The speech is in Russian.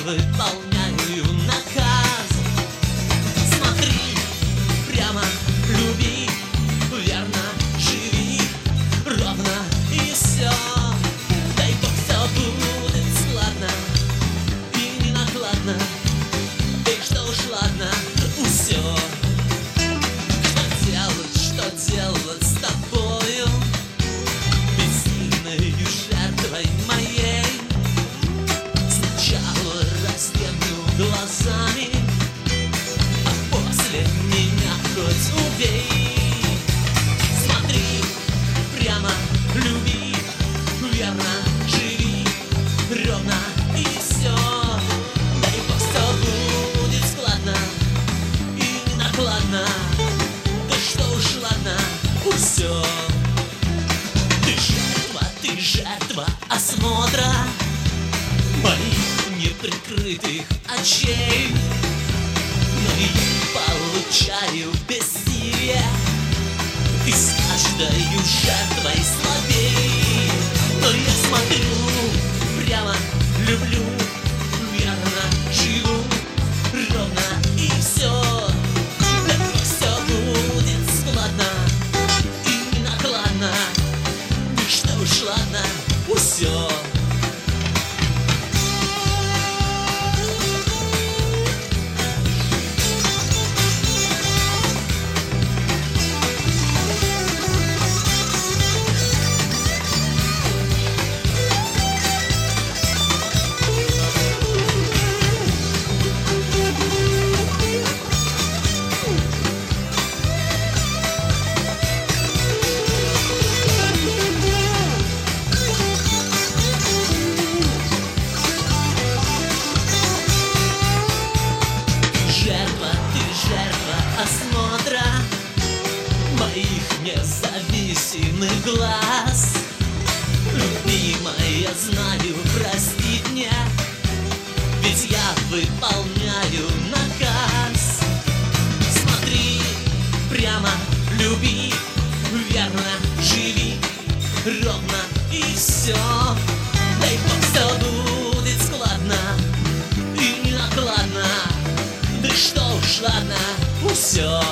выполняю наказ. Смотри прямо, люби, верно живи, ровно и все. Дай Бог, все будет складно и не накладно. Да и что уж ладно, все. Что делать с тобою, бессильною жертвой моей? Сначала разъемлю глазами, а после меня хоть убей. Смотри прямо, люби, верно живи, ровно и все. Дай Бог, все будет складно и не накладно. Да что уж ладно, все. Ты жертва осмотра моих неприкрытых очей. Но я получаю бессилие, и с каждой жертвой слабей. Но я смотрю прямо, люблю, верно живу, ровно и все. Да все будет складно и не накладно. Да что уж ладно, все. Осмотра моих независимых глаз. Любимая, знаю, простит меня, ведь я выполняю наказ. Смотри прямо, люби, верно живи, ровно и все. Дай Бог, все будет складно и не накладно. Да что уж ладно, все.